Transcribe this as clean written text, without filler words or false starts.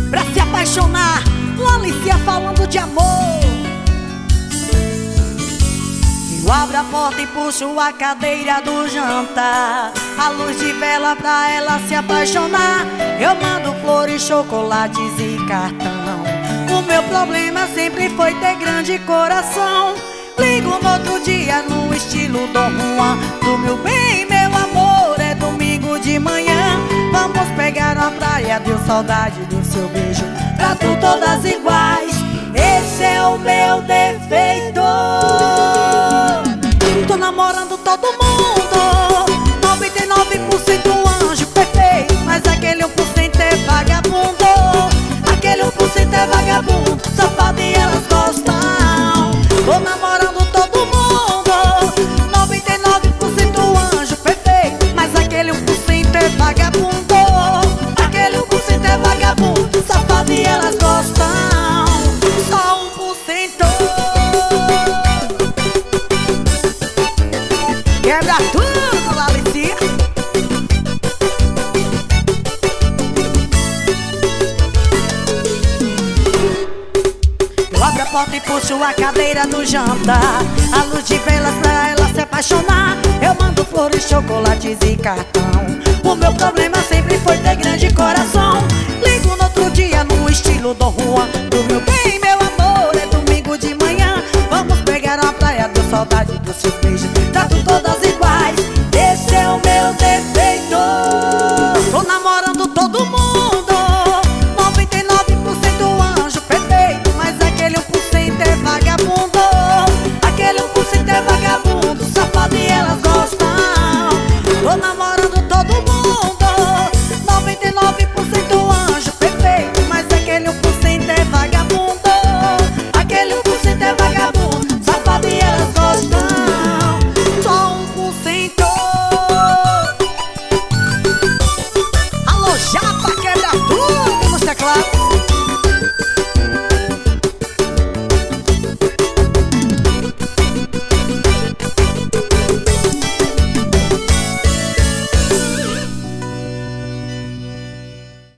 pra se apaixonar. Alicia falando de amor. Eu abro a porta e puxo a cadeira do jantar, a luz de vela pra ela se apaixonar. Eu mando flores, chocolates e cartão. O meu problema sempre foi ter grande coração. Ligo no outro dia no estilo Dom Juan. Do meu bem, meu amor, é domingo de manhã. Vamos pegar na praia, deu saudade do seu beijo. Trato todas iguais, esse é o meu defeito. Tô namorando todo mundo, 99% anjo perfeito, mas aquele 1% é vagabundo. Aquele 1% é vagabundo, safado e elas gostam. Tô namorando todo mundo, 99% anjo perfeito, mas aquele 1% é vagabundo. Aquele 1% é vagabundo, safado e elas gostam. Só 1%. Quebra tudo, Alicia. Eu abro a porta e puxo a cadeira do jantar, a luz de velas pra ela se apaixonar. Eu mando flores, chocolates e cartão. O meu problema sempre foi ter grande coração.